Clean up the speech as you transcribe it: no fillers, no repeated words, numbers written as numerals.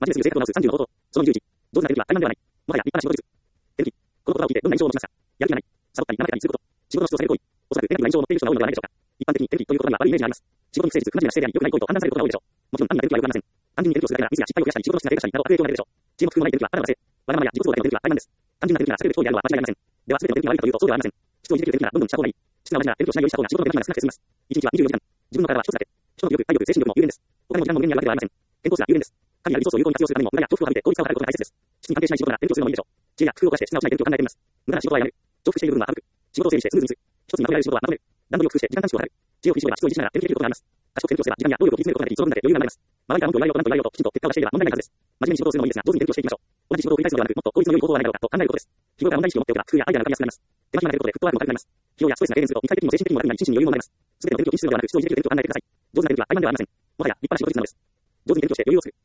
真面目すぎる性格を直す30の方法。その21。上手な手抜きは怠慢ではない。もはや立派な仕事術。手抜き。この言葉を聞いてどんな印象を持ちますか？やる気がない。サボったり、怠けたりすること。仕事の質を下げる行為。おそらくネガティブな印象を持っている人が多いのではないでしょうか。一般的に手抜きという言葉には悪いイメージがあります。仕事に不誠実、不真面目な姿勢であり、良くない行為と判断されることが多いでしょう。もちろん単なる手抜きは良くありません。単純に手抜きをするだけならミスや失敗を増やしたり、仕事の質が低下したりなど悪影響が出るでしょう。知恵も工夫もない手抜きはただの惰性。わがままや自己相談の手抜きは怠慢です。単純な手抜きが避けるべき行為であるのは間違いありません。では全ての手抜きが悪いかというとそうではありません。質を入れている手抜きならどんどんした方がいい。質が同じなら手抜きをしないようにした方が仕事の目立ちが少なくて済みます。一日は24時間。自分の体は一つだけ。人の力、体力、精神力も有限です。お金も時間も無限にあるわけではありません。健康すら有限です。神やリソースを有効に活用するためにも無駄や重複を省いて効率化を図ることが大切です。質に関係しない仕事なら手抜きをするのもいいでしょう。知恵や工夫を生かして質直な手抜きを考えてみます。無駄な仕事はやめる。重複している部分は省く。仕事を整理してスムーズにする。一つにまとめられる仕事はまとめる。段取りを工夫して時間短縮を図る。知恵を振り絞れば質を維持しながら手抜きできることがあります。賢く手抜きをすれば時間や労力を切り詰めることができ、その分だけ余裕が生まれます。周りから文句を言われようと何と言われようときちんと結果を出していれば問題ないはずです。真面目に仕事をするのもいいですが、上手に手抜きをしていきましょう。同じ仕事を繰り返すのではなく、もっと効率の良い方法はないだろうかと考えることです。日頃から問題意識を持っておけば工夫やアイデアが浮かびやすくなります。手間暇が減ることでフットワークも軽くなります。疲労やストレスが軽減すると肉体的にも精神的にも楽になり、心身に余裕も生まれます。すべての手抜きを禁止するのではなく、質を入れている手抜きを考えてください。上手な手抜きは怠慢ではありません。もはや立派な仕事術なのです。上手に手抜きをして余裕を作る。